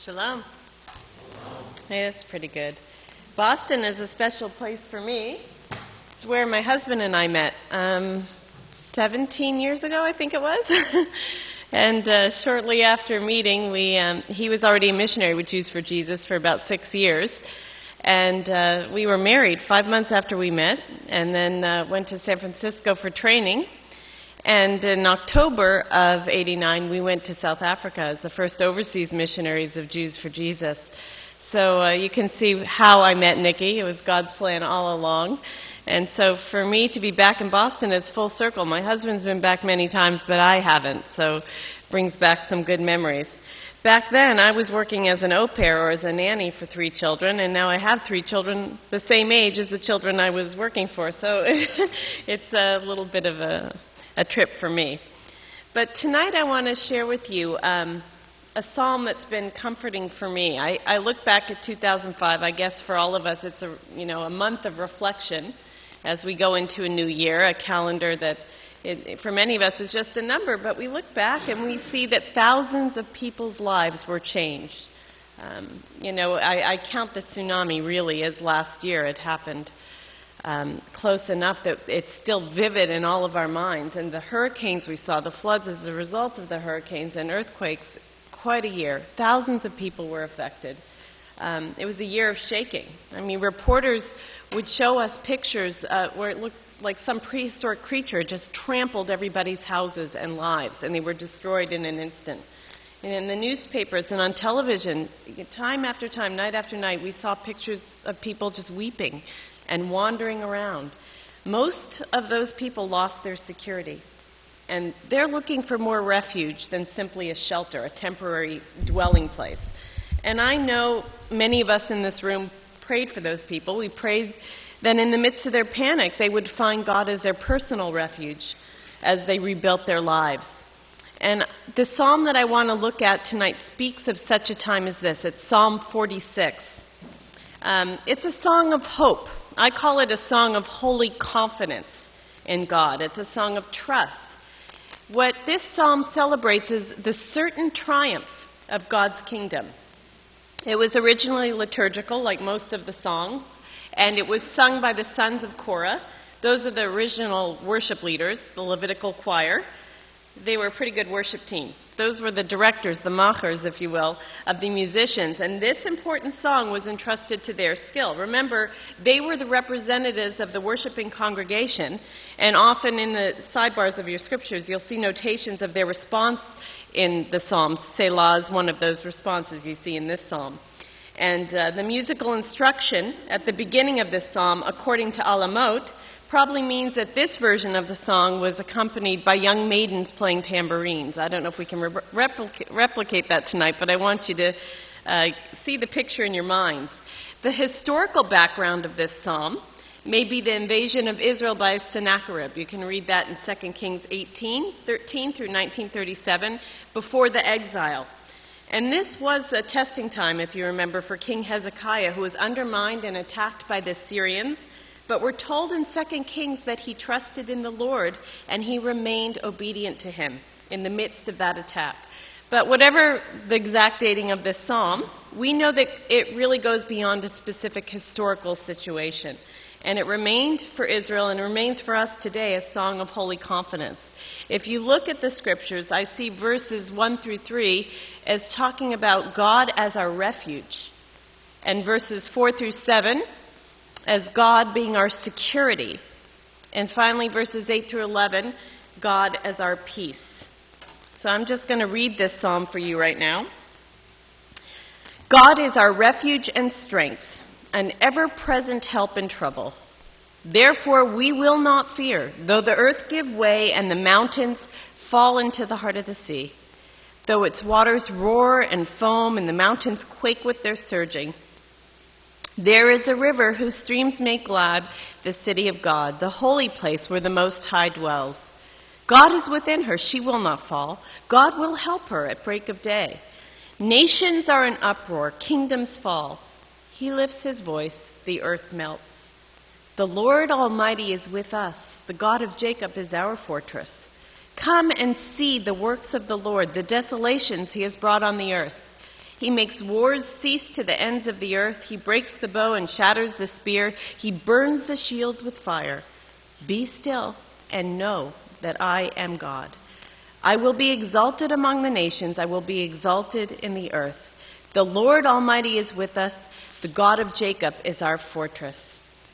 Shalom. Hey, that's pretty good. Boston is a special place for me. It's where my husband and I met 17 years ago, I think it was. And shortly after meeting, he was already a missionary with Jews for Jesus for about 6 years. And we were married 5 months after we met, and then went to San Francisco for training. And in October of '89, we went to South Africa as the first overseas missionaries of Jews for Jesus. So you can see how I met Nikki. It was God's plan all along. And so for me to be back in Boston is full circle. My husband's been back many times, but I haven't. So it brings back some good memories. Back then, I was working as an au pair or as a nanny for 3 children, and now I have 3 children the same age as the children I was working for. So it's a little bit of a trip for me. But tonight I want to share with you a psalm that's been comforting for me. I look back at 2005. I guess for all of us it's a month of reflection as we go into a new year, a calendar that for many of us is just a number, but we look back and we see that thousands of people's lives were changed. I count the tsunami really as last year. It happened close enough that it's still vivid in all of our minds. And the hurricanes we saw, the floods as a result of the hurricanes and earthquakes, quite a year. Thousands of people were affected. It was a year of shaking. I mean, reporters would show us pictures where it looked like some prehistoric creature just trampled everybody's houses and lives, and they were destroyed in an instant. And in the newspapers and on television, time after time, night after night, we saw pictures of people just weeping and wandering around. Most of those people lost their security, and they're looking for more refuge than simply a shelter, a temporary dwelling place. And I know many of us in this room prayed for those people. We prayed that in the midst of their panic, they would find God as their personal refuge as they rebuilt their lives. And the psalm that I want to look at tonight speaks of such a time as this. It's Psalm 46. It's a song of hope. I call it a song of holy confidence in God. It's a song of trust. What this psalm celebrates is the certain triumph of God's kingdom. It was originally liturgical, like most of the songs, and it was sung by the sons of Korah. Those are the original worship leaders, the Levitical choir. They were a pretty good worship team. Those were the directors, the machers, if you will, of the musicians. And this important song was entrusted to their skill. Remember, they were the representatives of the worshiping congregation. And often in the sidebars of your scriptures, you'll see notations of their response in the Psalms. Selah is one of those responses you see in this psalm. And the musical instruction at the beginning of this psalm, according to Alamot, probably means that this version of the song was accompanied by young maidens playing tambourines. I don't know if we can replicate that tonight, but I want you to see the picture in your minds. The historical background of this psalm may be the invasion of Israel by Sennacherib. You can read that in 2 Kings 18:13 through 1937, before the exile. And this was a testing time, if you remember, for King Hezekiah, who was undermined and attacked by the Syrians. But we're told in 2 Kings that he trusted in the Lord and he remained obedient to him in the midst of that attack. But whatever the exact dating of this psalm, we know that it really goes beyond a specific historical situation. And it remained for Israel and remains for us today a song of holy confidence. If you look at the scriptures, I see verses 1 through 3 as talking about God as our refuge. And verses 4 through 7 as God being our security. And finally, verses 8 through 11, God as our peace. So I'm just going to read this psalm for you right now. God is our refuge and strength, an ever-present help in trouble. Therefore we will not fear, though the earth give way and the mountains fall into the heart of the sea, though its waters roar and foam and the mountains quake with their surging. There is a river whose streams make glad the city of God, the holy place where the Most High dwells. God is within her, she will not fall. God will help her at break of day. Nations are in uproar, kingdoms fall. He lifts his voice, the earth melts. The Lord Almighty is with us. The God of Jacob is our fortress. Come and see the works of the Lord, the desolations he has brought on the earth. He makes wars cease to the ends of the earth. He breaks the bow and shatters the spear. He burns the shields with fire. Be still and know that I am God. I will be exalted among the nations. I will be exalted in the earth. The Lord Almighty is with us. The God of Jacob is our fortress.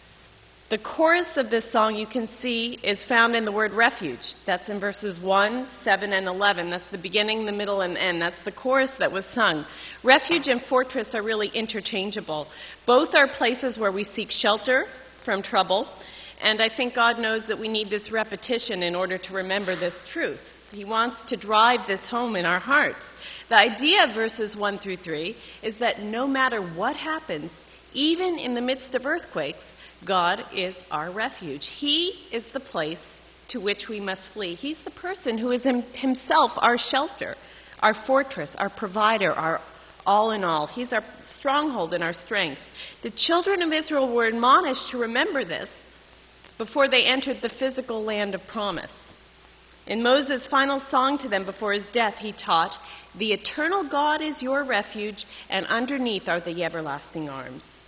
The chorus of this song, you can see, is found in the word refuge. That's in verses 1, 7, and 11. That's the beginning, the middle, and the end. That's the chorus that was sung. Refuge and fortress are really interchangeable. Both are places where we seek shelter from trouble, and I think God knows that we need this repetition in order to remember this truth. He wants to drive this home in our hearts. The idea of verses 1 through 3 is that no matter what happens, even in the midst of earthquakes, God is our refuge. He is the place to which we must flee. He's the person who is himself our shelter, our fortress, our provider, our all in all. He's our stronghold and our strength. The children of Israel were admonished to remember this before they entered the physical land of promise. In Moses' final song to them before his death, he taught, "The eternal God is your refuge, and underneath are the everlasting arms."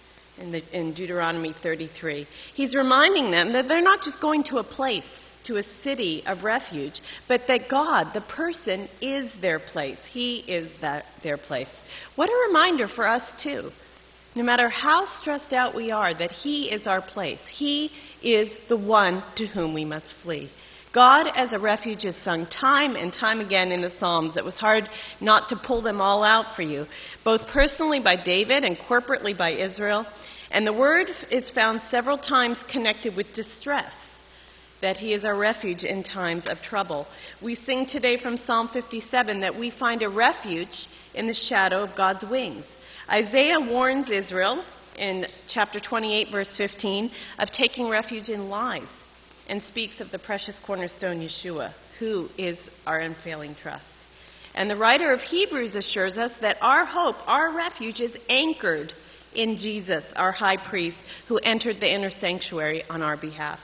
In Deuteronomy 33. He's reminding them that they're not just going to a place, to a city of refuge, but that God, the person, is their place. He is their place. What a reminder for us, too. No matter how stressed out we are, that He is our place. He is the one to whom we must flee. God as a refuge is sung time and time again in the Psalms. It was hard not to pull them all out for you, both personally by David and corporately by Israel. And the word is found several times connected with distress, that He is our refuge in times of trouble. We sing today from Psalm 57 that we find a refuge in the shadow of God's wings. Isaiah warns Israel in chapter 28, verse 15, of taking refuge in lies, and speaks of the precious cornerstone, Yeshua, who is our unfailing trust. And the writer of Hebrews assures us that our hope, our refuge, is anchored in Jesus, our high priest, who entered the inner sanctuary on our behalf.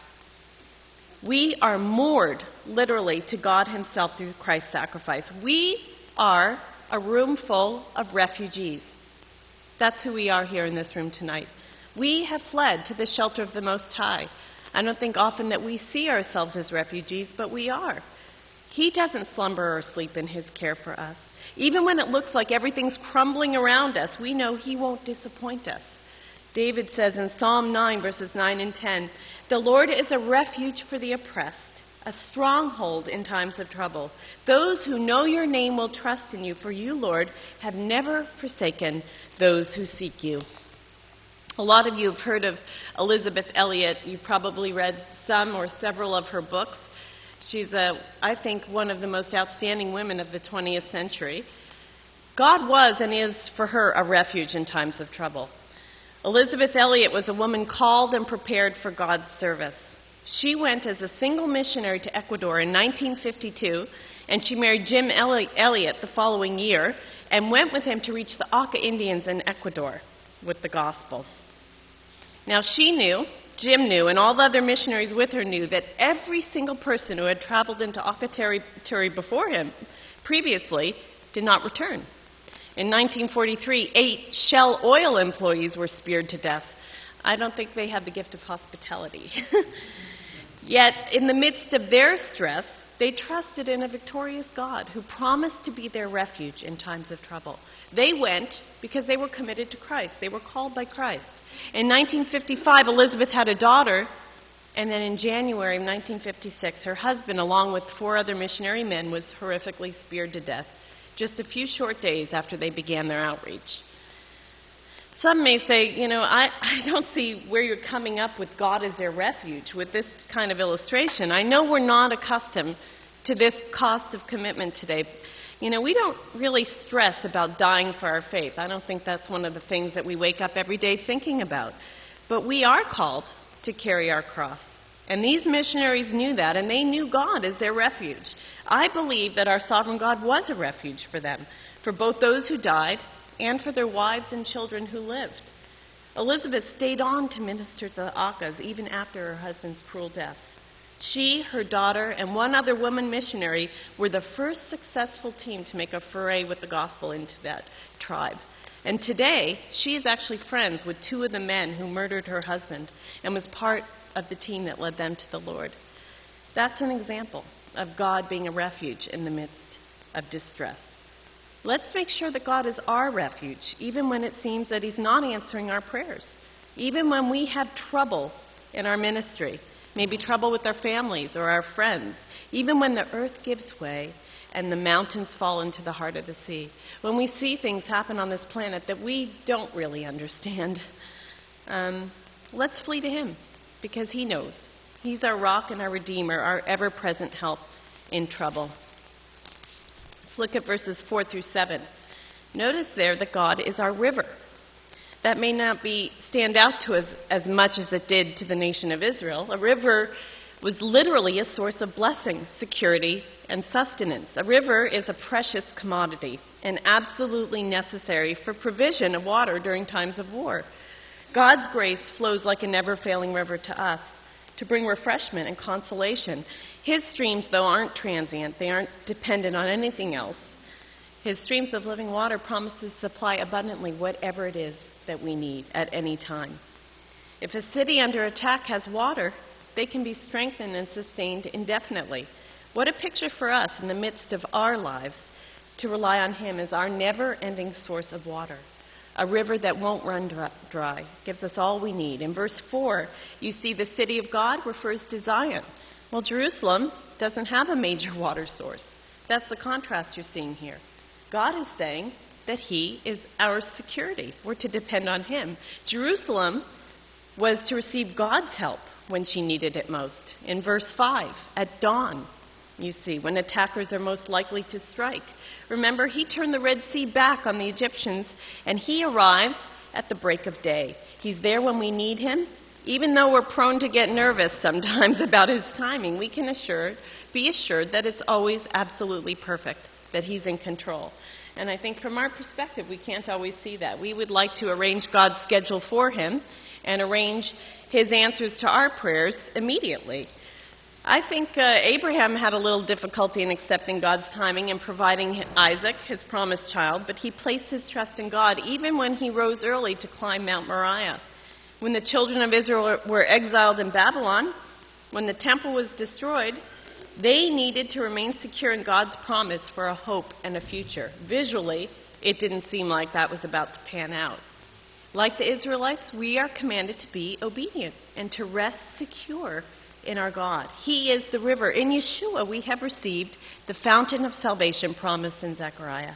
We are moored, literally, to God Himself through Christ's sacrifice. We are a room full of refugees. That's who we are here in this room tonight. We have fled to the shelter of the Most High. I don't think often that we see ourselves as refugees, but we are. He doesn't slumber or sleep in His care for us. Even when it looks like everything's crumbling around us, we know He won't disappoint us. David says in Psalm 9, verses 9 and 10, "The Lord is a refuge for the oppressed, a stronghold in times of trouble. Those who know your name will trust in you, for you, Lord, have never forsaken those who seek you." A lot of you have heard of Elisabeth Elliot. You've probably read some or several of her books. She's, I think, one of the most outstanding women of the 20th century. God was and is for her a refuge in times of trouble. Elisabeth Elliot was a woman called and prepared for God's service. She went as a single missionary to Ecuador in 1952, and she married Jim Elliot the following year and went with him to reach the Auca Indians in Ecuador with the gospel. Now she knew, Jim knew, and all the other missionaries with her knew that every single person who had traveled into Auca territory before him previously did not return. In 1943, 8 Shell Oil employees were speared to death. I don't think they had the gift of hospitality. Yet, in the midst of their stress, they trusted in a victorious God who promised to be their refuge in times of trouble. They went because they were committed to Christ. They were called by Christ. In 1955, Elizabeth had a daughter, and then in January of 1956, her husband, along with 4 other missionary men, was horrifically speared to death, just a few short days after they began their outreach. Some may say, I don't see where you're coming up with God as their refuge with this kind of illustration. I know we're not accustomed to this cost of commitment today. We don't really stress about dying for our faith. I don't think that's one of the things that we wake up every day thinking about. But we are called to carry our cross. And these missionaries knew that, and they knew God as their refuge. I believe that our sovereign God was a refuge for them, for both those who died and for their wives and children who lived. Elizabeth stayed on to minister to the Aucas even after her husband's cruel death. She, her daughter, and one other woman missionary were the first successful team to make a foray with the gospel into that tribe. And today, she is actually friends with two of the men who murdered her husband and was part of the team that led them to the Lord. That's an example of God being a refuge in the midst of distress. Let's make sure that God is our refuge, even when it seems that He's not answering our prayers, even when we have trouble in our ministry, maybe trouble with our families or our friends, even when the earth gives way and the mountains fall into the heart of the sea, when we see things happen on this planet that we don't really understand. Let's flee to Him, because He knows. He's our rock and our redeemer, our ever-present help in trouble. Let's look at verses 4 through 7. Notice there that God is our river. That may not stand out to us as much as it did to the nation of Israel. A river was literally a source of blessing, security, and sustenance. A river is a precious commodity and absolutely necessary for provision of water during times of war. God's grace flows like a never-failing river to us to bring refreshment and consolation. His streams, though, aren't transient. They aren't dependent on anything else. His streams of living water promises to supply abundantly whatever it is that we need at any time. If a city under attack has water, they can be strengthened and sustained indefinitely. What a picture for us in the midst of our lives to rely on Him as our never-ending source of water. A river that won't run dry, gives us all we need. In verse 4, you see the city of God refers to Zion. Well, Jerusalem doesn't have a major water source. That's the contrast you're seeing here. God is saying that He is our security. We're to depend on Him. Jerusalem was to receive God's help when she needed it most. In verse 5, at dawn, you see, when attackers are most likely to strike. Remember, He turned the Red Sea back on the Egyptians, and He arrives at the break of day. He's there when we need Him. Even though we're prone to get nervous sometimes about His timing, we can be assured that it's always absolutely perfect, that He's in control. And I think from our perspective, we can't always see that. We would like to arrange God's schedule for Him and arrange His answers to our prayers immediately. I think Abraham had a little difficulty in accepting God's timing and providing Isaac, his promised child, but he placed his trust in God even when he rose early to climb Mount Moriah. When the children of Israel were exiled in Babylon, when the temple was destroyed, they needed to remain secure in God's promise for a hope and a future. Visually, it didn't seem like that was about to pan out. Like the Israelites, we are commanded to be obedient and to rest secure in our God. He is the river. In Yeshua, we have received the fountain of salvation promised in Zechariah.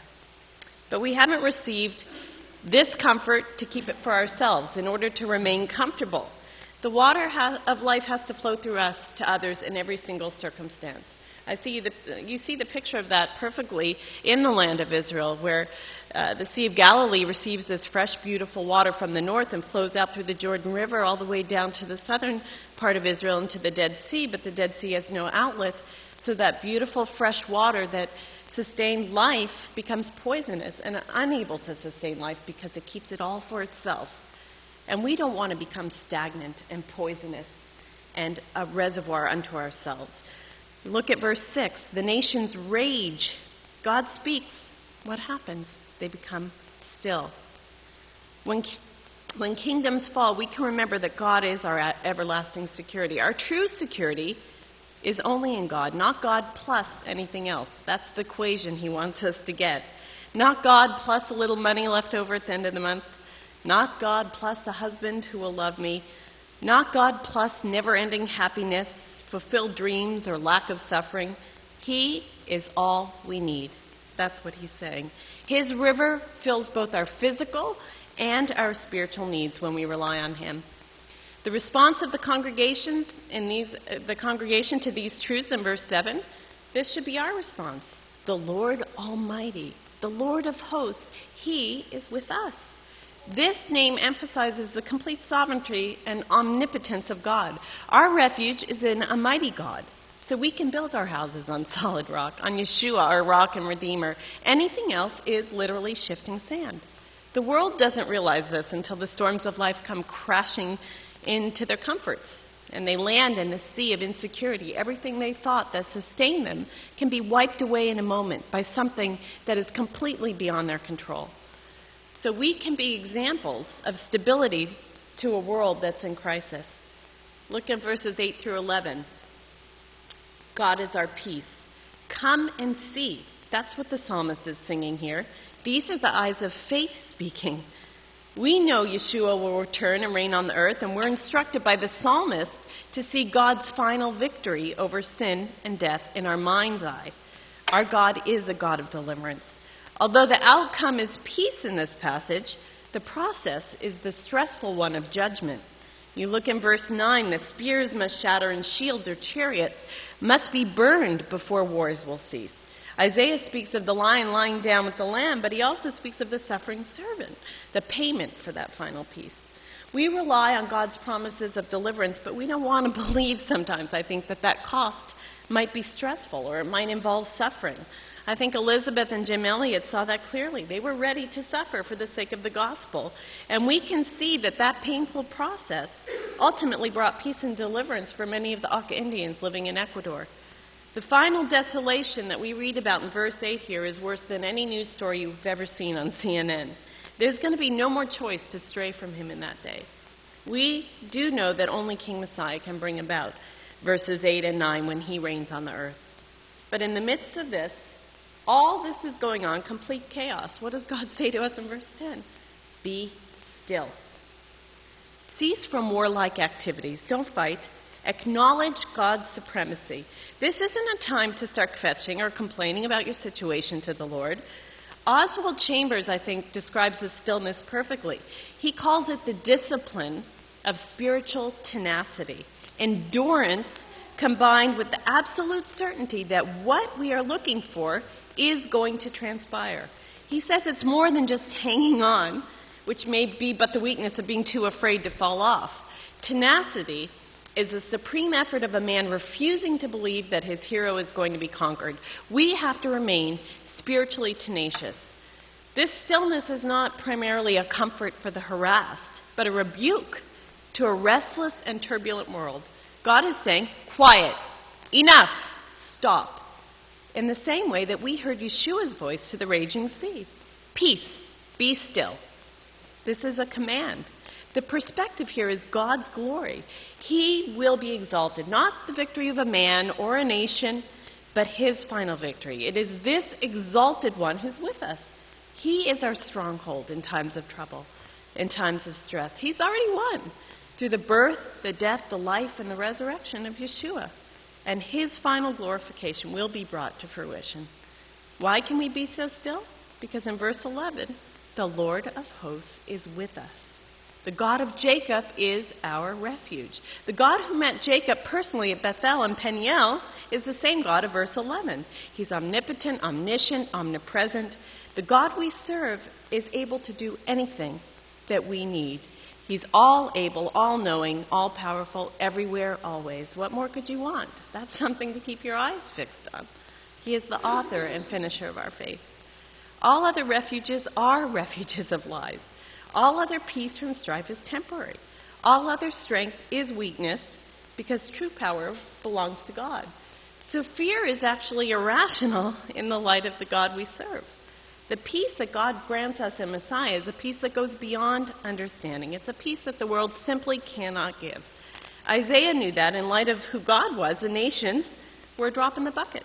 But we haven't received this comfort to keep it for ourselves in order to remain comfortable. The water of life has to flow through us to others in every single circumstance. You see the picture of that perfectly in the land of Israel, where the Sea of Galilee receives this fresh, beautiful water from the north and flows out through the Jordan River all the way down to the southern part of Israel into the Dead Sea, but the Dead Sea has no outlet, so that beautiful, fresh water that sustained life becomes poisonous and unable to sustain life because it keeps it all for itself. And we don't want to become stagnant and poisonous and a reservoir unto ourselves. Look at verse 6. The nations rage. God speaks. What happens? They become still. When kingdoms fall, we can remember that God is our everlasting security. Our true security is only in God, not God plus anything else. That's the equation He wants us to get. Not God plus a little money left over at the end of the month. Not God plus a husband who will love me. Not God plus never-ending happiness, fulfilled dreams, or lack of suffering. He is all we need. That's what He's saying. His river fills both our physical and our spiritual needs when we rely on Him. The response of the congregation to these truths in verse 7, this should be our response. The Lord Almighty, the Lord of hosts, He is with us. This name emphasizes the complete sovereignty and omnipotence of God. Our refuge is in a mighty God, so we can build our houses on solid rock, on Yeshua, our rock and redeemer. Anything else is literally shifting sand. The world doesn't realize this until the storms of life come crashing into their comforts. and they land in the sea of insecurity. Everything they thought that sustained them can be wiped away in a moment by something that is completely beyond their control. So we can be examples of stability to a world that's in crisis. Look at verses 8 through 11. God is our peace. Come and see. That's what the psalmist is singing here. These are the eyes of faith speaking. We know Yeshua will return and reign on the earth, and we're instructed by the psalmist to see God's final victory over sin and death in our mind's eye. Our God is a God of deliverance. Although the outcome is peace in this passage, the process is the stressful one of judgment. You look in verse 9, the spears must shatter and shields or chariots must be burned before wars will cease. Isaiah speaks of the lion lying down with the lamb, but he also speaks of the suffering servant, the payment for that final peace. We rely on God's promises of deliverance, but we don't want to believe sometimes, I think, that cost might be stressful or it might involve suffering. I think Elizabeth and Jim Elliot saw that clearly. They were ready to suffer for the sake of the gospel. And we can see that painful process ultimately brought peace and deliverance for many of the Auca Indians living in Ecuador. The final desolation that we read about in verse 8 here is worse than any news story you've ever seen on CNN. There's going to be no more choice to stray from him in that day. We do know that only King Messiah can bring about verses 8 and 9 when he reigns on the earth. But in the midst of this, all this is going on, complete chaos. What does God say to us in verse 10? Be still. Cease from warlike activities. Don't fight. Acknowledge God's supremacy. This isn't a time to start fetching or complaining about your situation to the Lord. Oswald Chambers, I think, describes this stillness perfectly. He calls it the discipline of spiritual tenacity, endurance combined with the absolute certainty that what we are looking for is going to transpire. He says it's more than just hanging on, which may be but the weakness of being too afraid to fall off. Tenacity is the supreme effort of a man refusing to believe that his hero is going to be conquered. We have to remain spiritually tenacious. This stillness is not primarily a comfort for the harassed, but a rebuke to a restless and turbulent world. God is saying, quiet, enough, stop. In the same way that we heard Yeshua's voice to the raging sea. Peace, be still. This is a command. The perspective here is God's glory. He will be exalted, not the victory of a man or a nation, but his final victory. It is this exalted one who's with us. He is our stronghold in times of trouble, in times of stress. He's already won through the birth, the death, the life, and the resurrection of Yeshua. And his final glorification will be brought to fruition. Why can we be so still? Because in verse 11, the Lord of hosts is with us. The God of Jacob is our refuge. The God who met Jacob personally at Bethel and Peniel is the same God of verse 11. He's omnipotent, omniscient, omnipresent. The God we serve is able to do anything that we need. He's all able, all knowing, all powerful, everywhere, always. What more could you want? That's something to keep your eyes fixed on. He is the author and finisher of our faith. All other refuges are refuges of lies. All other peace from strife is temporary. All other strength is weakness because true power belongs to God. So fear is actually irrational in the light of the God we serve. The peace that God grants us in Messiah is a peace that goes beyond understanding. It's a peace that the world simply cannot give. Isaiah knew that in light of who God was, the nations were a drop in the bucket.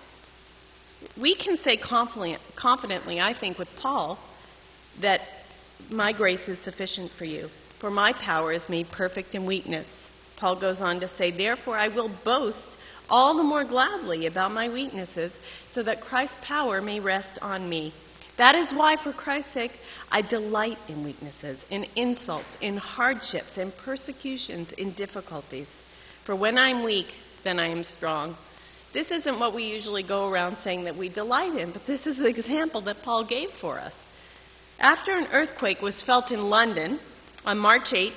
We can say confidently, I think, with Paul, that my grace is sufficient for you, for my power is made perfect in weakness. Paul goes on to say, therefore I will boast all the more gladly about my weaknesses, so that Christ's power may rest on me. That is why, for Christ's sake, I delight in weaknesses, in insults, in hardships, in persecutions, in difficulties. For when I'm weak, then I am strong. This isn't what we usually go around saying that we delight in, but this is the example that Paul gave for us. After an earthquake was felt in London on March 8,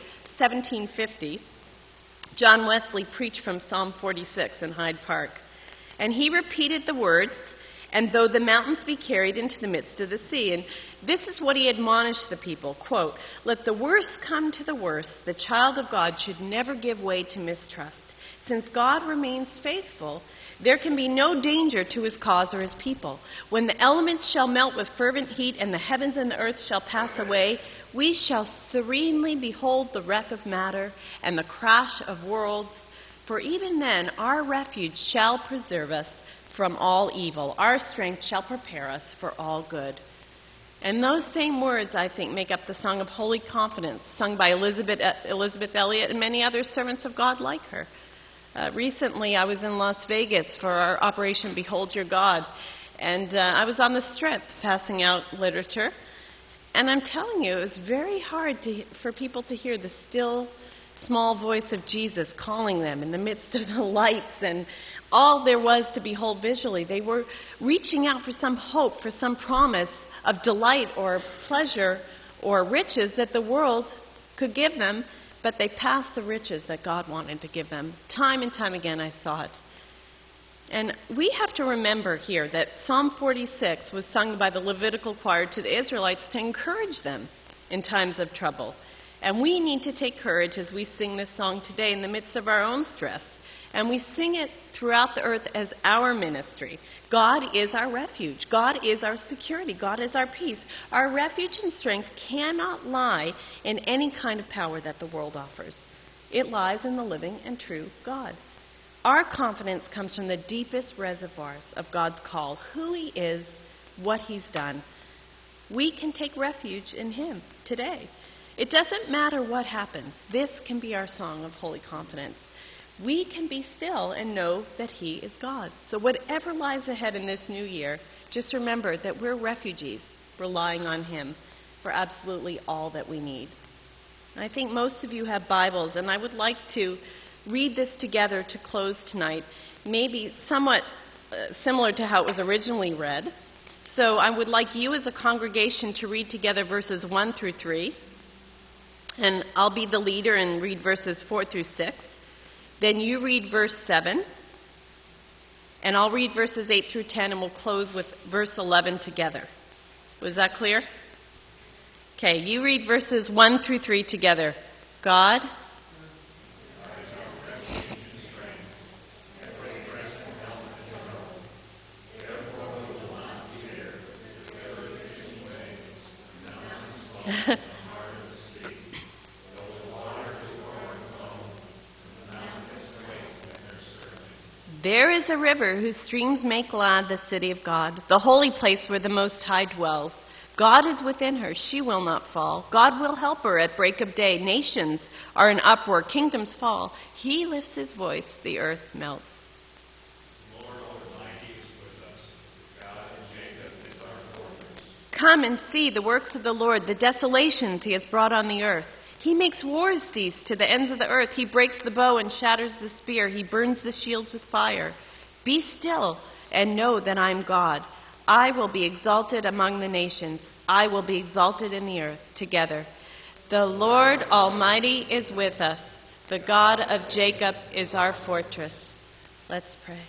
1750, John Wesley preached from Psalm 46 in Hyde Park. And he repeated the words, and though the mountains be carried into the midst of the sea. And this is what he admonished the people, quote, let the worst come to the worst, the child of God should never give way to mistrust. Since God remains faithful, there can be no danger to his cause or his people. When the elements shall melt with fervent heat and the heavens and the earth shall pass away, we shall serenely behold the wreck of matter and the crash of worlds. For even then our refuge shall preserve us from all evil. Our strength shall prepare us for all good. And those same words, I think, make up the song of Holy Confidence, sung by Elizabeth Elliot and many other servants of God like her. Recently, I was in Las Vegas for our Operation Behold Your God, and I was on the Strip passing out literature. And I'm telling you, it was very hard for people to hear the still, small voice of Jesus calling them in the midst of the lights and all there was to behold visually. They were reaching out for some hope, for some promise of delight or pleasure or riches that the world could give them, but they passed the riches that God wanted to give them. Time and time again I saw it. And we have to remember here that Psalm 46 was sung by the Levitical choir to the Israelites to encourage them in times of trouble. And we need to take courage as we sing this song today in the midst of our own stress. And we sing it throughout the earth as our ministry. God is our refuge. God is our security. God is our peace. Our refuge and strength cannot lie in any kind of power that the world offers. It lies in the living and true God. Our confidence comes from the deepest reservoirs of God's call, who he is, what he's done. We can take refuge in him today. It doesn't matter what happens. This can be our song of holy confidence. We can be still and know that he is God. So whatever lies ahead in this new year, just remember that we're refugees relying on him for absolutely all that we need. I think most of you have Bibles, and I would like to read this together to close tonight, maybe somewhat similar to how it was originally read. So I would like you as a congregation to read together verses 1 through 3, and I'll be the leader and read verses 4 through 6. Then you read verse 7, and I'll read verses 8 through 10, and we'll close with verse 11 together. Was that clear? Okay, you read verses 1 through 3 together. God There is a river whose streams make glad the city of God, the holy place where the Most High dwells. God is within her. She will not fall. God will help her at break of day. Nations are in uproar. Kingdoms fall. He lifts his voice. The earth melts. Lord Almighty is with us. God of Jacob is our fortress. Come and see the works of the Lord, the desolations he has brought on the earth. He makes wars cease to the ends of the earth. He breaks the bow and shatters the spear. He burns the shields with fire. Be still and know that I am God. I will be exalted among the nations. I will be exalted in the earth together. The Lord Almighty is with us. The God of Jacob is our fortress. Let's pray.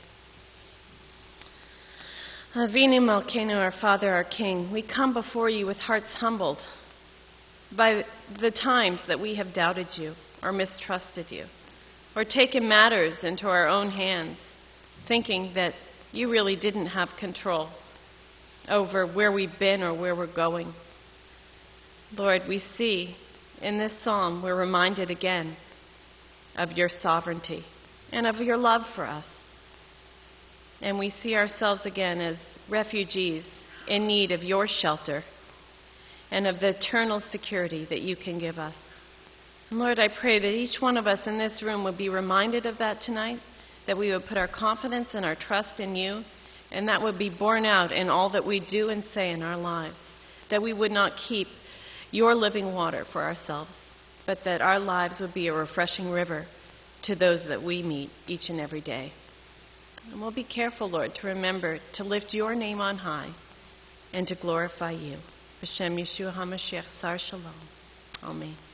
Avinu Malkeinu, our Father, our King, we come before you with hearts humbled by the times that we have doubted you or mistrusted you or taken matters into our own hands, thinking that you really didn't have control over where we've been or where we're going. Lord, we see in this psalm, we're reminded again of your sovereignty and of your love for us. And we see ourselves again as refugees in need of your shelter and of the eternal security that you can give us. And Lord, I pray that each one of us in this room would be reminded of that tonight, that we would put our confidence and our trust in you, and that would be borne out in all that we do and say in our lives, that we would not keep your living water for ourselves, but that our lives would be a refreshing river to those that we meet each and every day. And we'll be careful, Lord, to remember to lift your name on high and to glorify you. B'Shem Yeshua HaMashiach Sar Shalom. Amen.